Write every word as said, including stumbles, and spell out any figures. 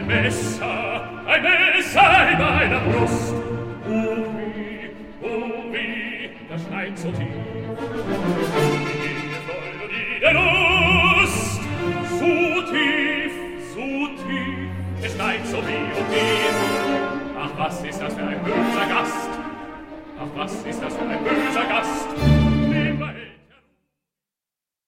Messer, ein Messer in meiner Brust. Oh wie, oh wie, das schneit so tief. Die Freude und die Lust, so tief, so tief, es schneit so wie und tief. Ach, was ist das für ein böser Gast? Ach, was ist das für ein